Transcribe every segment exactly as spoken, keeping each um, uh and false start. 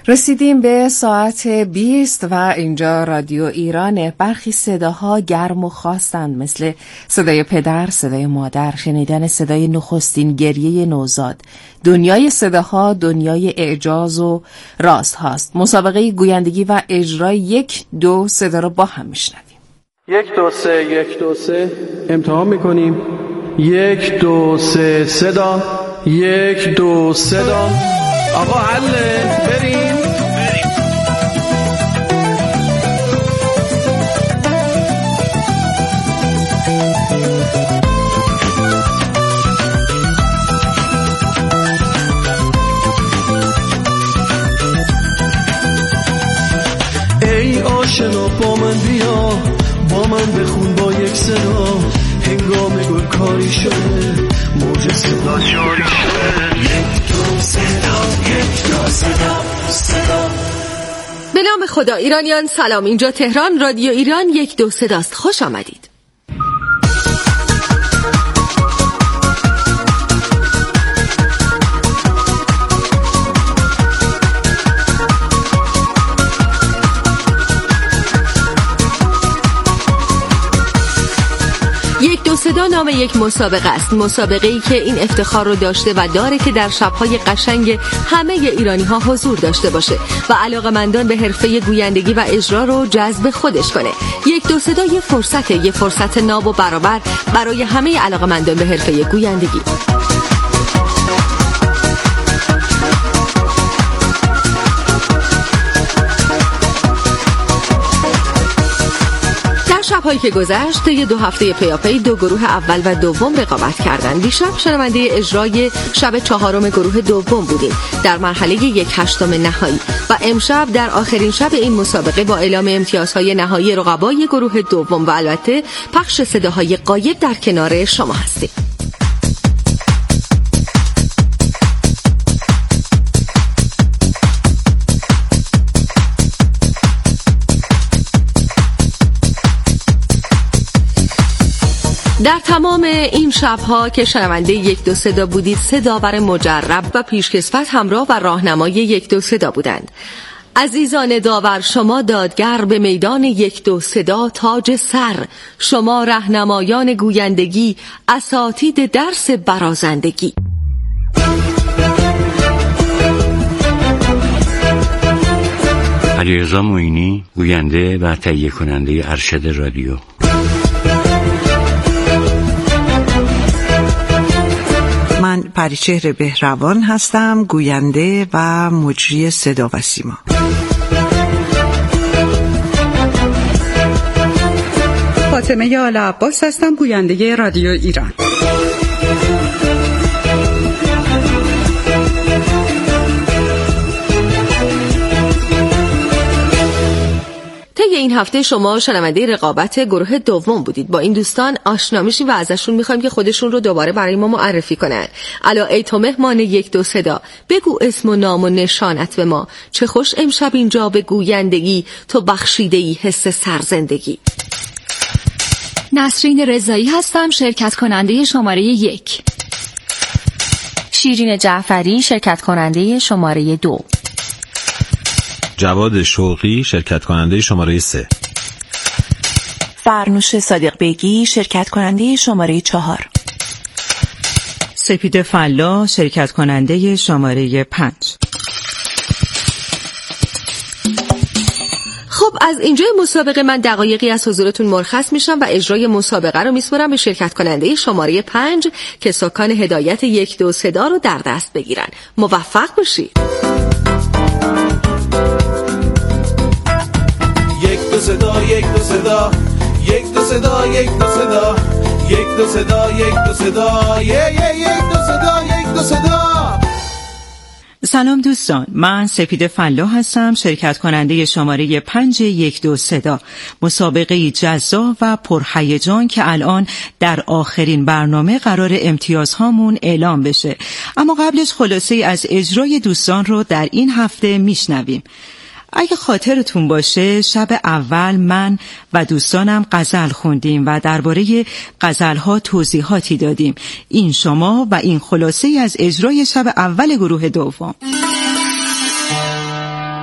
رسیدیم به ساعت بیست و اینجا رادیو ایرانه. برخی صداها گرم و خواستند، مثل صدای پدر، صدای مادر، شنیدن صدای نخستین گریه نوزاد. دنیای صداها دنیای اعجاز و راز هاست. مسابقه گویندگی و اجرای یک دو صدا رو با هم میشنویم. یک دو سه یک دو سه امتحان میکنیم. یک دو سه صدا، یک دو صدا. آقا حله، بریم ای آشنا با من بیا، با من بخون با یک صدا. هنگام گل کاری شده، موج صدا جاری شده. یک دو صدا، یک دو صدا، صدا. به نام خدا. ایرانیان سلام، اینجا تهران، رادیو ایران یک دو صداست. خوش آمدید. یک دو صدا نام یک مسابقه است، مسابقه‌ای که این افتخار رو داشته و داره که در شب‌های قشنگ همه ایرانی‌ها حضور داشته باشه و علاقه‌مندان به حرفه گویندگی و اجرا رو جذب خودش کنه. یک دو صدا یه فرصته، یه فرصت ناب و برابر برای همه علاقه‌مندان به حرفه گویندگی. شب‌هایی که گذشت، طی دو هفته پیاپی دو گروه اول و دوم رقابت کردند. دیشب شنونده اجرای شب چهارم گروه دوم بودیم در مرحله یک هشتم نهایی و امشب در آخرین شب این مسابقه با اعلام امتیازهای نهایی رقبای گروه دوم و البته پخش صداهای غایب در کنار شما هستیم. در تمام این شب‌ها که شنونده یک دو صدا بودید، سه داور مجرب و پیشکسوت همراه و راهنمای یک دو صدا بودند. عزیزان داور، شما دادگر به میدان یک دو صدا تاج سر، شما رهنمایان گویندگی اساتید درس برازندگی. علیرضا معینی، گوینده و تهیه کننده ارشد رادیو. من پریچهر بهروان هستم، گوینده و مجری صدا و سیما. فاطمه آل عباس هستم، گوینده رادیو ایران. طی این هفته شما شنونده رقابت گروه دوم بودید. با این دوستان آشنا میشیم و ازشون میخوایم که خودشون رو دوباره برای ما معرفی کنن. الا ای تو مهمان یک دو صدا، بگو اسم و نام و نشانت به ما، چه خوش امشب اینجا به گویندگی، تو بخشیده‌ای حس سرزندگی. نسرین رضایی هستم، شرکت کننده شماره یک. شیرین جعفری، شرکت کننده شماره دو. جواد شوقی، شرکت کننده شماره سه. فرنوش صادق بیگی، شرکت کننده شماره چهار. سپید فلا، شرکت کننده شماره پنج. خب از اینجای مسابقه من دقایقی از حضورتون مرخص میشم و اجرای مسابقه رو میسپارم به شرکت کننده شماره پنج که سکان هدایت یک دو صدا رو در دست بگیرن. موفق باشید. یک دو صدا، یک دو صدا، یک دو صدا، یک دو صدا، یک دو صدا، یک دو صدا، یک دو صدا، یک دو صدا. سلام دوستان، من سپید فلا هستم، شرکت کننده شماره پنج یک دو صدا. مسابقه جذاب و پرهیجان که الان در آخرین برنامه قرار امتیازهامون اعلام بشه، اما قبلش خلاصه از اجرای دوستان رو در این هفته میشنویم. اگه خاطرتون باشه شب اول من و دوستانم غزل خوندیم و درباره غزل‌ها توضیحاتی دادیم. این شما و این خلاصه از اجرای شب اول گروه دوم.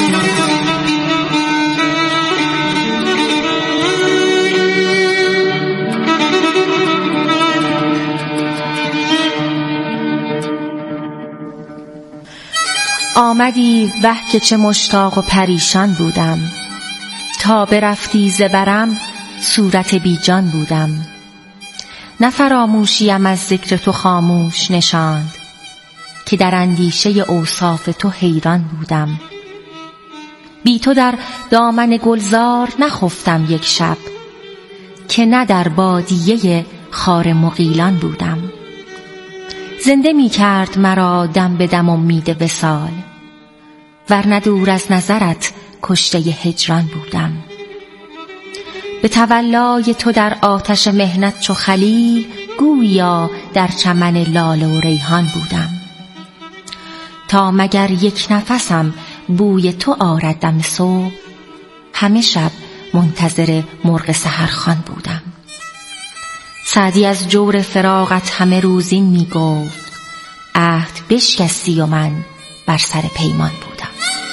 آمدی وه که چه مشتاق و پریشان بودم، تا برفتی ز برم صورت بی جان بودم. نه فراموشیم از ذکر تو خاموش نشاند، که در اندیشه اوصاف تو حیران بودم. بی تو در دامن گلزار نخفتم یک شب، که نه در بادیه خار مغیلان بودم. زنده می کرد مرا دم به دم امید وصال، ورنه دور از نظرت کشته هجران بودم. به تولای تو در آتش مهنت چو خلیل، گویا در چمن لاله و ریحان بودم. تا مگر یک نفسم بوی تو آرد دم صبح، همه شب منتظر مرغ سحرخوان بودم. سعدی از جور فراقت همه روزین می گفت، عهد بشکستی و من بر سر پیمان بودم.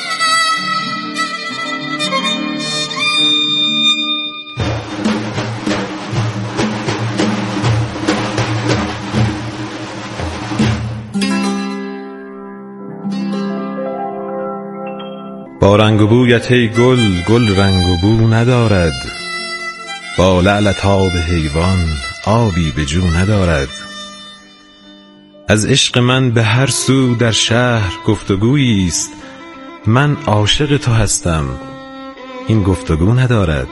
با رنگ و بویت ای گل، گل رنگ و بو ندارد. با لعلت آب حیوان آبی به جو ندارد. از عشق من به هر سو در شهر گفتگویی است، من عاشق تو هستم این گفتگو ندارد.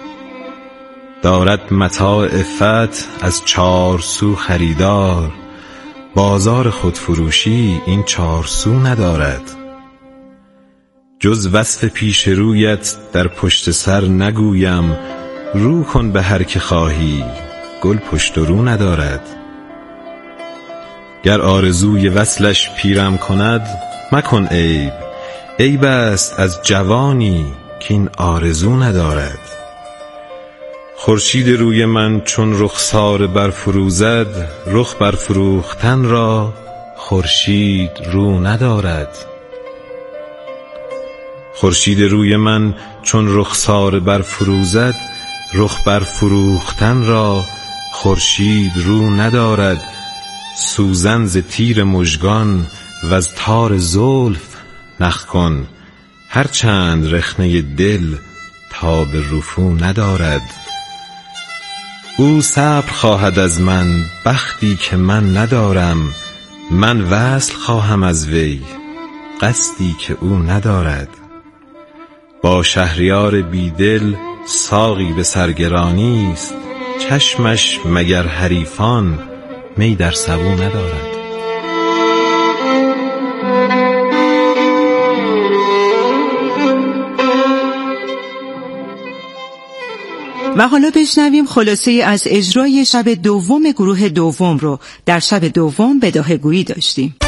دارد متاع عفت از چار سو خریدار، بازار خودفروشی این چار سو ندارد. جز وصف پیش رویت در پشت سر نگویم، رو کن به هر که خواهی گل پشت و رو ندارد. گر آرزوی وصلش پیرم کند مکن عیب، عیب است از جوانی که این آرزو ندارد. خورشید روی من چون رخسار برفروزد، رخ برفروختن را خورشید رو ندارد. خورشید روی من چون رخسار برفروزد، رخ برفروختن را خورشید رو ندارد. سوزن ز تیر مژگان و از تار زلف نخ کن، هر چند رخنه دل تاب رفو ندارد. او صبر خواهد از من بختی که من ندارم، من وصل خواهم از وی قصدی که او ندارد. با شهریار بیدل ساقی به سرگرانی است، چشمش مگر حریفان می در سبو ندارد. و حالا بشنویم خلاصه از اجرای شب دوم گروه دوم رو. در شب دوم بداهه‌گویی داشتیم.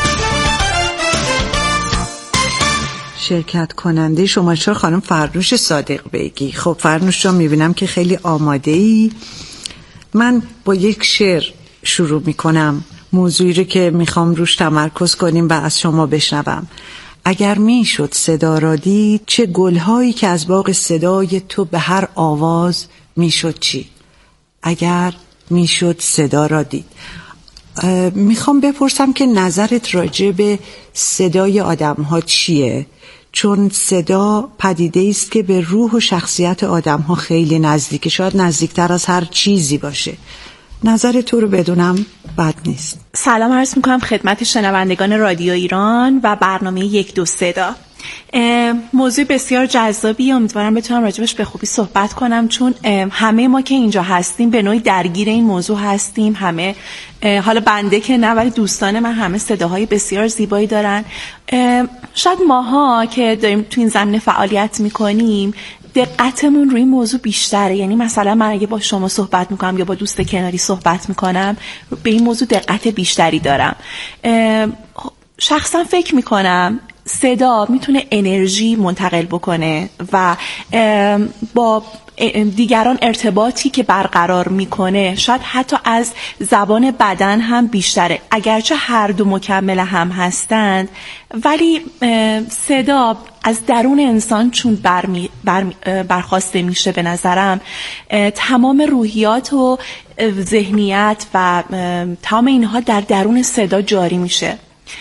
شرکت کننده شما چرا خانم فرنوش صادق بیگی. خب فرنوش جان میبینم که خیلی آماده ای. من با یک شعر شروع میکنم، موضوعی رو که میخوام روش تمرکز کنیم و از شما بشنوم. اگر میشد صدا را دید، چه گلهایی که از باغ صدای تو به هر آواز میشد چی. اگر میشد صدا را دید. میخوام بپرسم که نظرت راجع به صدای آدم ها چیه؟ چون صدا پدیده است که به روح و شخصیت آدم ها خیلی نزدیکه، شاید نزدیکتر از هر چیزی باشه. نظر تو رو بدونم بد نیست. سلام عرض میکنم خدمت شنوندگان رادیو ایران و برنامه یک دو صدا. موضوع بسیار جذابی، امیدوارم بتونم راجبش به خوبی صحبت کنم، چون همه ما که اینجا هستیم به نوعی درگیر این موضوع هستیم. همه، حالا بنده که نه ولی دوستان من همه صداهای بسیار زیبایی دارن. شاید ماها که داریم تو این زمینه فعالیت میکنیم دقتمون روی این موضوع بیشتره. یعنی مثلا من اگه با شما صحبت میکنم یا با دوست کناری صحبت میکنم به این موضوع دقت بیشتری دارم. شخصا فکر میکنم صدا میتونه انرژی منتقل بکنه و با دیگران ارتباطی که برقرار میکنه شاید حتی از زبان بدن هم بیشتره. اگرچه هر دو مکمل هم هستند، ولی صدا از درون انسان چون برمی برمی برخواسته میشه، به نظرم تمام روحیات و ذهنیت و تمام اینها در درون صدا جاری میشه.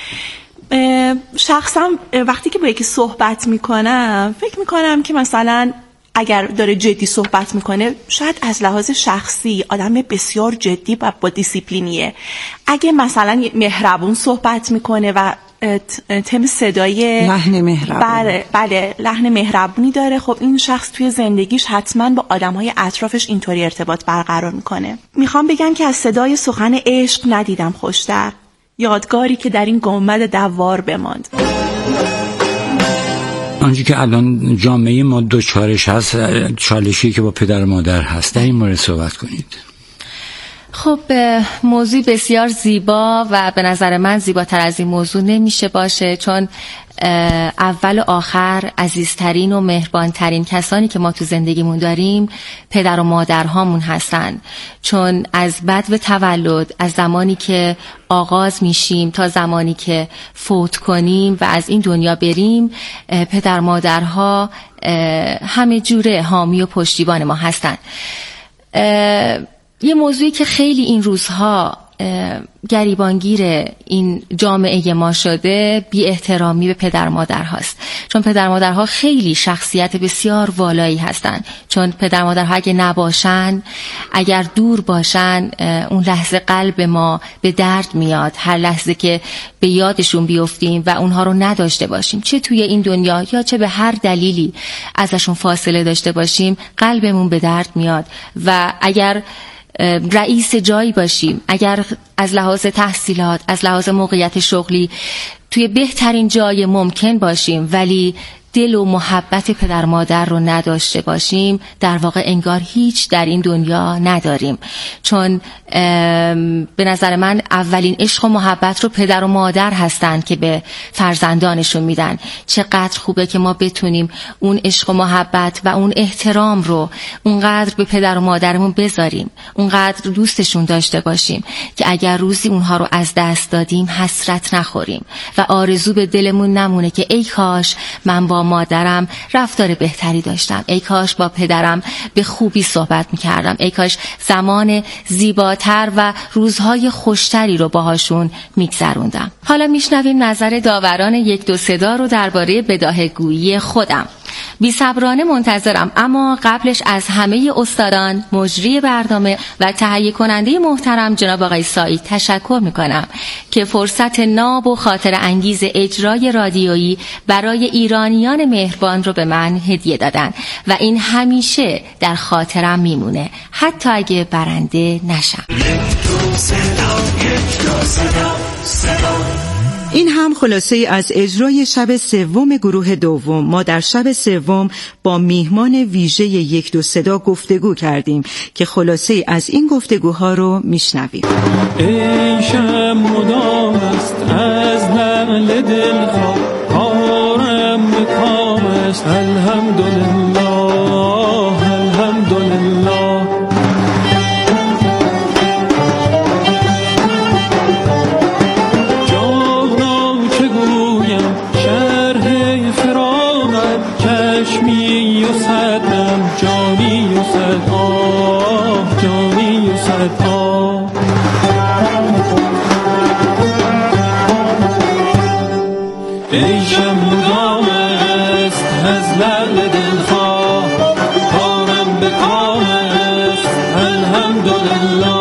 شخصا وقتی که با یکی صحبت میکنم فکر میکنم که مثلا اگر داره جدی صحبت میکنه، شاید از لحاظ شخصی آدم بسیار جدی و با دیسیپلینیه. اگه مثلا مهربون صحبت میکنه و تم صدای لحن مهربون، بله بله لحن مهربونی داره، خب این شخص توی زندگیش حتما با آدمهای اطرافش اینطوری ارتباط برقرار میکنه. میخوام بگم که از صدای سخن عشق ندیدم خوشتر، یادگاری که در این گنبد دوار بماند. آنچه که الان جامعه ما دوچارش هست، چالشی که با پدر و مادر هست، در این مورد صحبت کنید. خب موضوع بسیار زیبا و به نظر من زیباتر از این موضوع نمیشه باشه، چون اول و آخر عزیزترین و مهربانترین کسانی که ما تو زندگیمون داریم پدر و مادرهامون هستن. چون از بدو تولد، از زمانی که آغاز میشیم تا زمانی که فوت کنیم و از این دنیا بریم، پدر مادرها همه جوره حامی و پشتیبان ما هستن. یه موضوعی که خیلی این روزها گریبانگیر این جامعه ما شده، بی احترامی به پدر مادر هاست. چون پدر مادرها خیلی شخصیت بسیار والایی هستن. چون پدر مادرها اگه نباشن، اگر دور باشن، اون لحظه قلب ما به درد میاد. هر لحظه که به یادشون بیفتیم و اونها رو نداشته باشیم، چه توی این دنیا یا چه به هر دلیلی ازشون فاصله داشته باشیم، قلبمون به درد میاد. و اگر رئیس جایی باشیم، اگر از لحاظ تحصیلات، از لحاظ موقعیت شغلی توی بهترین جای ممکن باشیم، ولی دل و محبت پدر مادر رو نداشته باشیم، در واقع انگار هیچ در این دنیا نداریم. چون به نظر من اولین عشق و محبت رو پدر و مادر هستن که به فرزندانشون میدن. چقدر خوبه که ما بتونیم اون عشق و محبت و اون احترام رو اونقدر به پدر و مادرمون بذاریم، اونقدر دوستشون داشته باشیم که اگر روزی اونها رو از دست دادیم حسرت نخوریم و آرزو به دلمون نمونه که ای کاش من با مادرم رفتار بهتری داشتم، ای کاش با پدرم به خوبی صحبت میکردم، ای کاش زمان زیباتر و روزهای خوشتری رو باهاشون میگذروندم. حالا میشنویم نظر داوران یک دو صدا رو درباره بداهه‌گویی خودم. بی صبرانه منتظرم، اما قبلش از همه استادان، مجری برنامه و تهیه کننده محترم جناب آقای سعید تشکر میکنم که فرصت ناب و خاطر انگیز اجرای رادیویی برای ایرانیان مهربان رو به من هدیه دادن و این همیشه در خاطرم میمونه، حتی اگه برنده نشم. این هم خلاصه از اجرای شب سوم گروه دوم. ما در شب سوم با میهمان ویژه یک دو صدا گفتگو کردیم که خلاصه از این گفتگوها رو میشنویم. ای شب مدام است از لعل دلخواه، کارم به کام است، الحمدلله الحمدلله. چشمی و صدم جانی و صد آه، جانی و صد آه. ای شب مدام است از لعل دلخواه، کارم به کام است، الحمدلله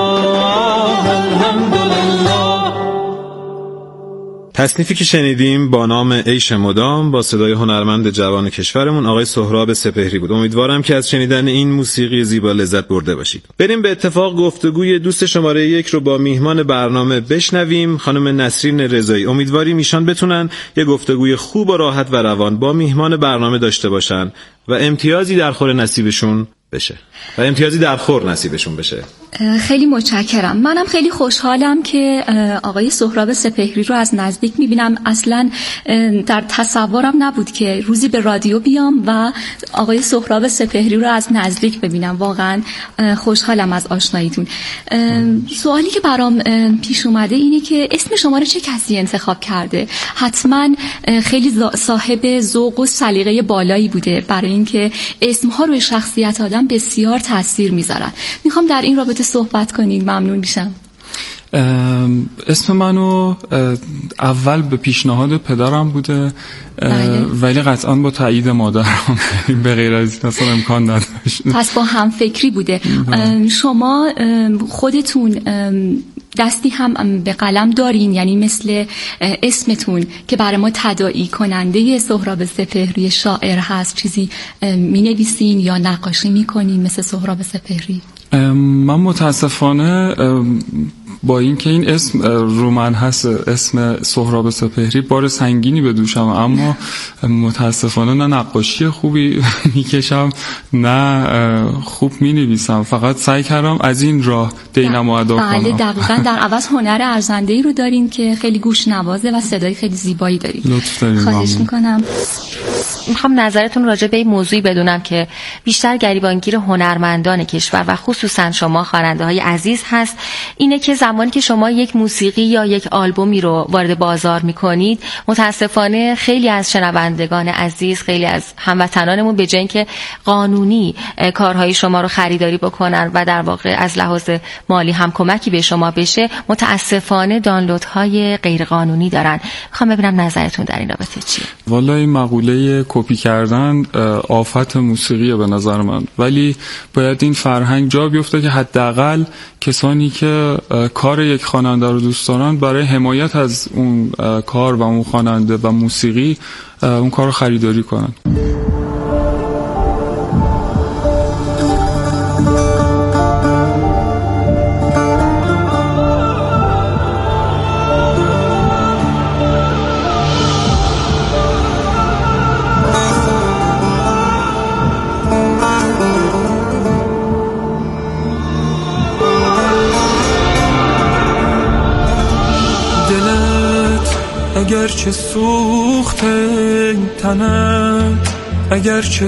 الحمدلله. تصنیفی که شنیدیم با نام عیش مدام با صدای هنرمند جوان کشورمون آقای سهراب سپهری بود. امیدوارم که از شنیدن این موسیقی زیبا لذت برده باشید. بریم به اتفاق گفتگوی دوست شماره یک رو با میهمان برنامه بشنویم، خانم نسرین رضایی. امیدواریم ایشان بتونن یه گفتگوی خوب و راحت و روان با میهمان برنامه داشته باشن و امتیازی در خور نصیبشون بشه و امتیازی در خور نصیبشون بشه. خیلی متشکرم. منم خیلی خوشحالم که آقای سهراب سپهری رو از نزدیک میبینم. اصلا در تصورم نبود که روزی به رادیو بیام و آقای سهراب سپهری رو از نزدیک ببینم. واقعا خوشحالم از آشناییتون. سوالی که برام پیش اومده اینه که اسم شما رو چه کسی انتخاب کرده؟ حتما خیلی صاحب ذوق و سلیقه بالایی بوده برای اینکه اسمها روی شخصیت آدم بسیار تاثیر میذارن. میخوام در این رابطه صحبت کنید، ممنون میشم. اسم منو اول به پیشنهاد پدرم بوده، ولی قطعا با تایید مادرم، به غیر از این اصلا امکان نداشت. پس با هم فکری بوده. شما خودتون دستی هم به قلم دارین، یعنی مثل اسمتون که برای ما تداعی کننده سهراب سپهری شاعر هست چیزی می نویسین یا نقاشی می کنین مثل سهراب سپهری؟ من متاسفانه با اینکه این اسم رو من هست، اسم سهراب سپهری، بار سنگینی به دوشم، اما متاسفانه نه نقاشی خوبی میکشم نه خوب مینویسم. فقط سعی کردم از این راه دینم و ادا کنم. بله دقیقاً. در عوض هنر ارزنده‌ای رو دارین که خیلی گوش نوازه و صدای خیلی زیبایی دارین. لطف دارین. خواهش میکنم. میخوام نظرتون راجع به این موضوعی بدونم که بیشتر گریبانگیر هنرمندان کشور و خصوصا شما خواننده های عزیز هست اینه که زمانی که شما یک موسیقی یا یک آلبومی رو وارد بازار میکنید، متاسفانه خیلی از شنوندگان عزیز، خیلی از هموطنانمون به جای اینکه قانونی کارهای شما رو خریداری بکنن و در واقع از لحاظ مالی هم کمکی به شما بشه، متاسفانه دانلودهای غیر قانونی دارن. میخوام ببینم نظرتون در این رابطه چیه؟ والا این مقوله کپی کردن آفت موسیقیه به نظر من، ولی باید این فرهنگ جا بیفته که حداقل کسانی که کار یک خواننده رو دوست دارن برای حمایت از اون کار و اون خواننده و موسیقی اون کار رو خریداری کنن. اگرچه سوخته تنت، اگرچه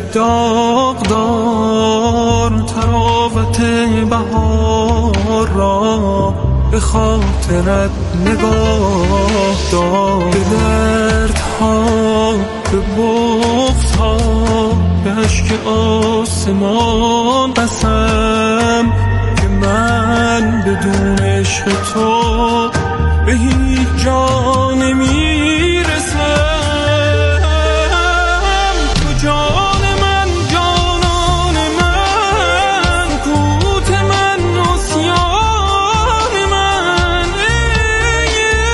داغدار تراوت بهار را به خاطرت نگاه دار. به دردها، به بغضها، به عشق آسمان قسم که من بدون عشق تو به هیچ جا نمیرسم. تو جان من، جانان من، قوت من، نسیان من. ای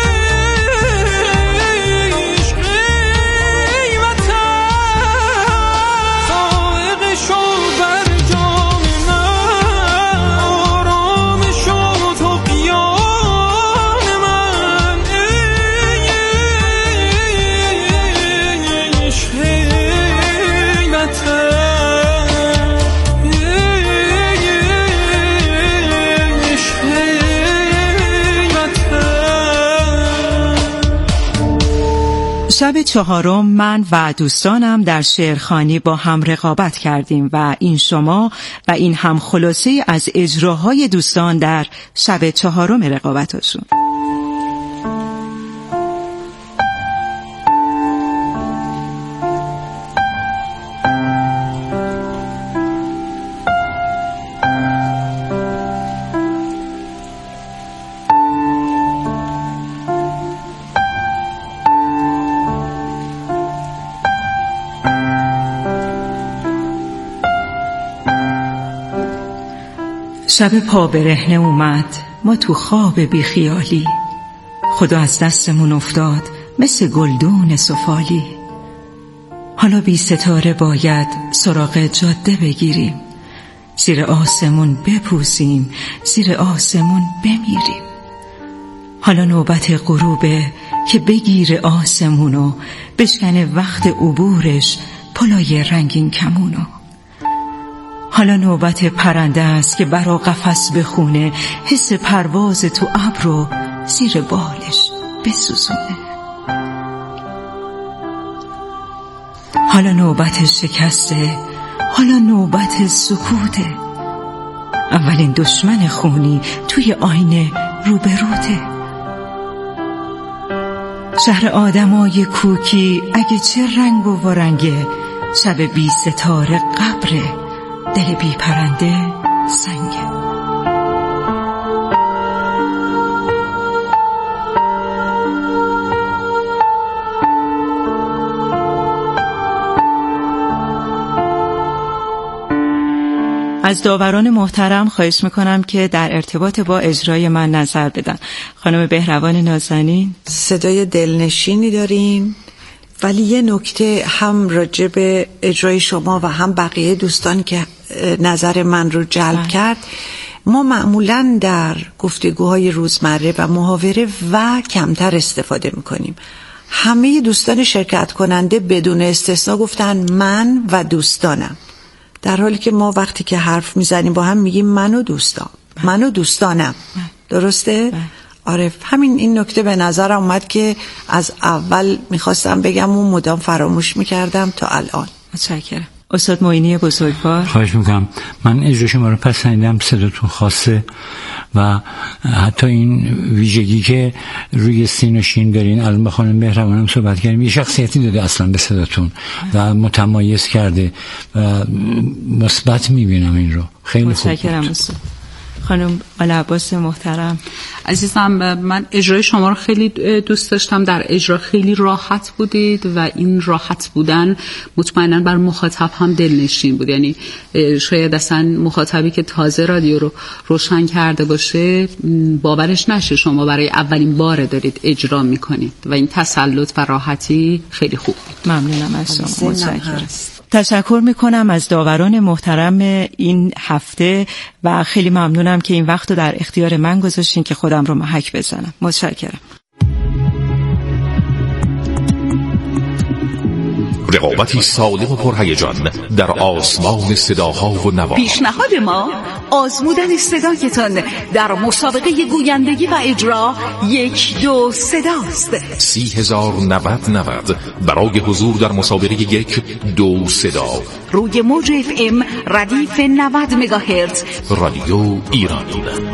عشق، ای وطن، سائق شو بر جان من، آرام شو تو بیان من. شب چهارم من و دوستانم در شعرخوانی با هم رقابت کردیم و این شما و این هم خلاصه از اجراهای دوستان در شب چهارم رقابتشون. شب پا برهنه اومد، ما تو خواب بیخیالی، خدا از دستمون افتاد مثل گلدون سفالی. حالا بی ستاره باید سراغ جاده بگیریم، زیر آسمون بپوسیم، زیر آسمون بمیریم. حالا نوبت غروبه که بگیره آسمونو، بشکنه وقت عبورش پلای رنگین کمونو. حالا نوبت پرنده است که برا قفس بخونه، حس پرواز تو ابر رو زیر بالش بسوزونه. حالا نوبت شکسته، حالا نوبت سکوته. اولین دشمن خونی توی آینه روبروته. شهر آدمای کوکی اگه چه رنگ و رنگه، شب بی ستاره قبره، دل بی پرنده سنگه. از داوران محترم خواهش میکنم که در ارتباط با اجرای من نظر بدن. خانم بهروان نازنین، صدای دلنشینی دارین، ولی یه نکته هم راجع به اجرای شما و هم بقیه دوستان که نظر من رو جلب کرد، ما معمولاً در گفتگوهای روزمره و محاوره و کمتر استفاده میکنیم. همه دوستان شرکت کننده بدون استثنا گفتن من و دوستانم، در حالی که ما وقتی که حرف میزنیم با هم میگیم من و دوستان، من و دوستانم. درسته؟ آره، همین این نکته به نظر اومد که از اول میخواستم بگم و مدام فراموش میکردم تا الان. متشکرم. استاد معینی بزرگوار، خواهش میکنم. من اجرا شما رو پسندیدم، صداتون خاصه و حتی این ویژگی که روی سین و شین دارین، الان با خانم بهروان هم صحبت کردیم، یه شخصیتی داده اصلا به صداتون و متمایز کرده و مثبت میبینم این رو. خیلی خوب. متشکرم استاد. خانم آلا عباس محترم عزیزم، من اجرای شما رو خیلی دوست داشتم. در اجرا خیلی راحت بودید و این راحت بودن مطمئنا بر مخاطب هم دلنشین بود. یعنی شاید اصلا مخاطبی که تازه رادیو رو روشن کرده باشه باورش نشه شما برای اولین بار دارید اجرا میکنید و این تسلط و راحتی خیلی خوب بود. ممنونم از شما. متشکرم. تشکر میکنم از داوران محترم این هفته و خیلی ممنونم که این وقت رو در اختیار من گذاشتین که خودم رو محک بزنم. متشکرم. رقابتی سالم و پرهیجان در آسمان صداها و نوا. پیشنهاد ما آزمودن صدایتان در مسابقه گویندگی و اجرا یک دو صداست. سی هزار نود نود برای حضور در مسابقه یک دو صدا روی موج اف ام ردیف نود مگاهرتز رادیو ایران.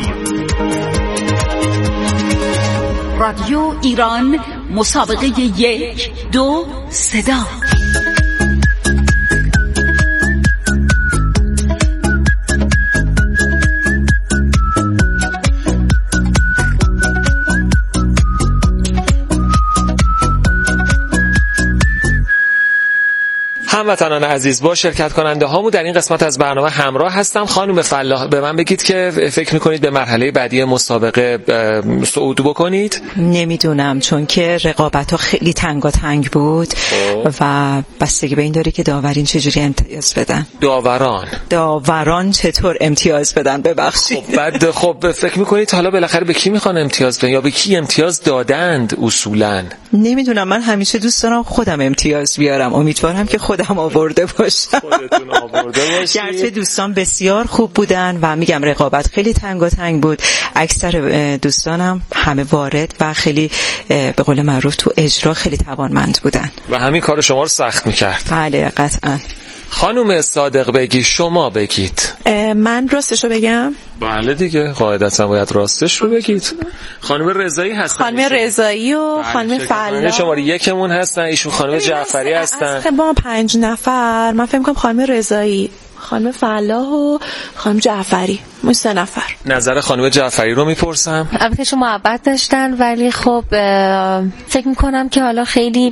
رادیو ایران، مسابقه یک دو صدا. هموطنان عزیز، با شرکت کننده هامو در این قسمت از برنامه همراه هستم. خانم فلاح، به من بگید که فکر میکنید به مرحله بعدی مسابقه صعود بکنید؟ نمیدونم، چون که رقابت ها خیلی تنگاتنگ بود و بستگی به این داره که داورین چجوری امتیاز بدن. داوران داوران چطور امتیاز بدن؟ ببخشید. خب بعد خب فکر میکنید حالا بالاخره به کی میخوان امتیاز بدن یا به کی امتیاز دادند اصولا؟ نمیدونم، من همیشه دوست دارم خودم امتیاز بیارم. امیدوارم که خودم آورده باشم. خودتون آورده باشید. گرچه دوستان بسیار خوب بودن و میگم رقابت خیلی تنگاتنگ بود، اکثر دوستانم همه وارد و خیلی به قول معروف تو اجرا خیلی توانمند بودن و همین کار شما رو سخت میکرد. بله قطعا. خانم صادق بگی، شما بگید. من راستش رو بگم؟ بله دیگه، قاعدتا باید راستش رو بگید. خانم رضایی هستن. خانم رضایی و خانم فلاح شماره یکمون هستن، ایشون خانم جعفری هستن. ما پنج نفر، من فکر می‌کنم خانم رضایی، خانم فلاح و خانم جعفری، ما سه نفر. نظر خانم جعفری رو میپرسم. البته شما محبت داشتن ولی خب فکر میکنم که حالا خیلی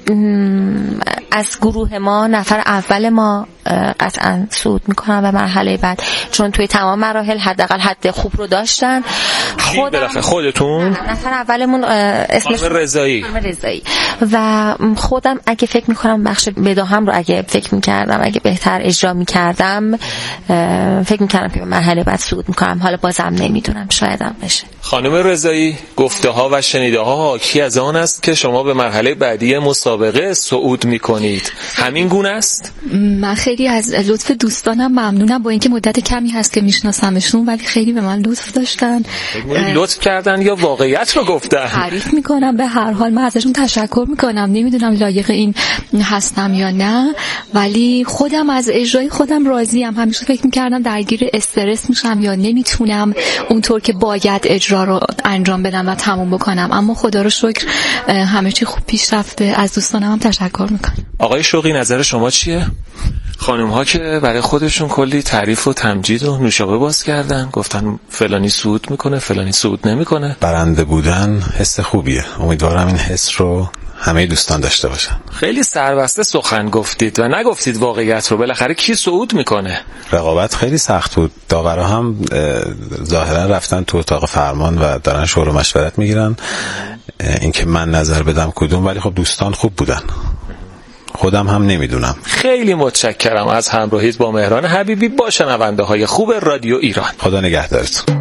از گروه ما نفر اول ما قطعا صعود میکنن به مرحله بعد، چون توی تمام مراحل حداقل حد خوب رو داشتن. خودم خودتون نفر اولمون اسمش خانم رضایی خانم رضایی و خودم اگه فکر میکنم بخش بداهم رو اگه فکر میکردم اگه بهتر اجرا میکردم فکر میکردم که به مرحله بعد صعود میکنم. حالا بازم نمیدونم، شایدم بشه. خانم رضایی، گفته ها و شنیده ها حاکی از آن است که شما به مرحله بعدی مسابقه صعود میکنید، همین گونه است؟ من خیلی خیلی از لطف دوستانم ممنونم، با اینکه مدت کمی هست که میشناسمشون ولی خیلی به من لطف داشتن. لطف کردن یا واقعیت رو گفتن؟ تعریف میکنم. به هر حال من ازشون تشکر میکنم. نمیدونم لایق این هستم یا نه، ولی خودم از اجرای خودم راضیم. همیشه فکر میکردم درگیر استرس میشم یا نمیتونم اونطور که باید اجرا رو انجام بدم و تموم بکنم، اما خدا رو شکر همه چی خوب پیش رفته. از دوستانم هم تشکر میکنم. آقای شوقی نظر شما چیه؟ خانم ها که برای خودشون کلی تعریف و تمجید و نوشابه باز کردن، گفتن فلانی صعود میکنه فلانی صعود نمیکنه. برنده بودن حس خوبیه، امیدوارم این حس رو همه دوستان داشته باشن. خیلی سربسته سخن گفتید و نگفتید واقعیت رو. بالاخره کی صعود میکنه؟ رقابت خیلی سخت بود. داورا هم ظاهرا رفتن تو اتاق فرمان و دارن شور و مشورت میگیرن اینکه من نظر بدم کدوم، ولی خب دوستان خوب بودن. خودم هم نمیدونم. خیلی متشکرم از همراهیت با مهران حبیبی با شنونده های خوب رادیو ایران. خدا نگهدارتون.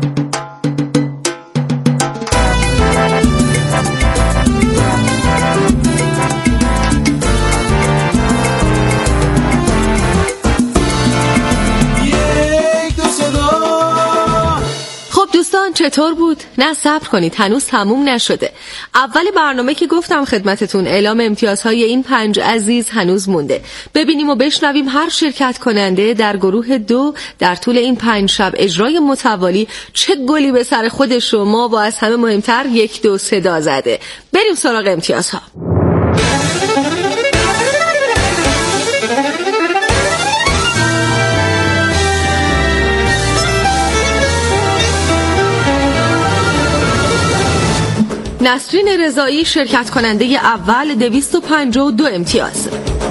چطور بود؟ نه صبر کنید، هنوز تموم نشده. اول برنامه که گفتم خدمتتون اعلام امتیازهای این پنج عزیز هنوز مونده. ببینیم و بشنویم هر شرکت کننده در گروه دو در طول این پنج شب اجرای متوالی چه گلی به سر خودش و ما با از همه مهمتر یک دو صدا زده. بریم سراغ امتیازها. نسرین رضایی شرکت کننده اول دویست و پنجاه و دو امتیاز.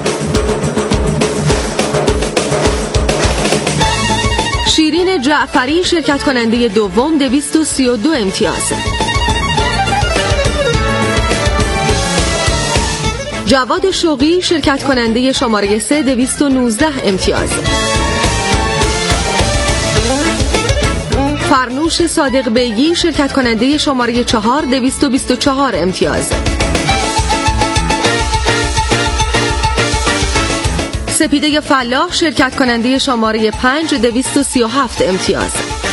شیرین جعفری شرکت کننده دوم دویست و سی و دو امتیاز. جواد شوقی شرکت کننده شماره سه دویست و نوزده امتیاز. فرنوش صادق بیگی شرکت کننده شماره چهار دویست و بیست و چهار امتیاز. سپیده فلاح شرکت کننده شماره پنج دویست و سی و هفت امتیاز.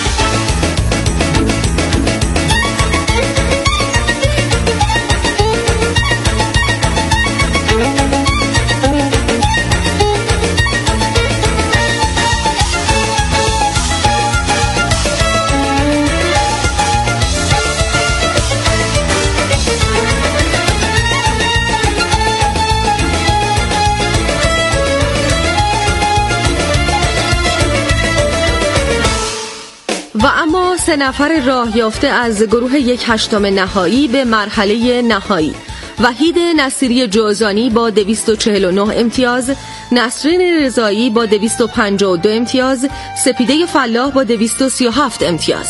و اما سه نفر راه یافته از گروه یک هشتم نهایی به مرحله نهایی: وحید نصیری جوزانی با دویست و چهل و نه امتیاز، نسرین رضایی با دویست و پنجاه و دو امتیاز، سپیده فلاح با دویست و سی و هفت امتیاز.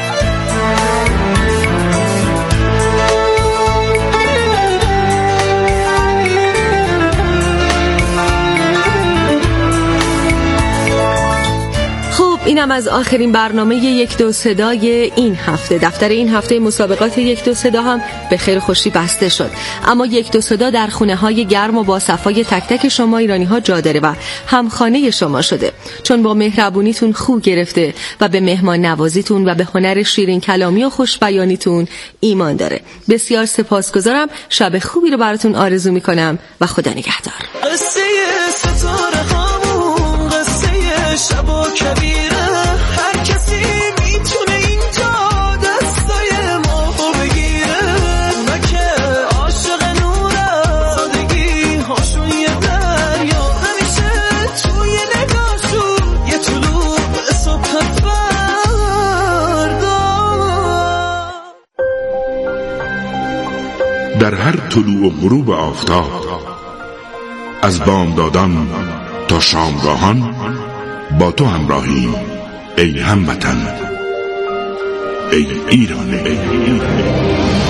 اینم از آخرین برنامه یک دو صدای این هفته. دفتر این هفته مسابقات یک دو صدا هم به خیر خوشی بسته شد، اما یک دو صدا در خونه های گرم و با صفای تک تک شما ایرانی ها جا داره و همخانه شما شده، چون با مهربونیتون خو گرفته و به مهمان نوازیتون و به هنر شیرین کلامی و خوش بیانیتون ایمان داره. بسیار سپاسگزارم. شب خوبی رو براتون آرزو میکنم و خدا نگهدار. قصه ستاره هامون، قصه شب و کبیره، هر کسی میتونه اینجا دستای ما بگیره. اونا که عاشق نوره، سادگی هاشون یه دریا، همیشه توی نگاهشون یه طلوع صبح فردا. در هر طلوع و غروب آفتاب، از بامدادان تا شامگاهان با تو همراهیم ای هموطن، ای ایران، ای ایران.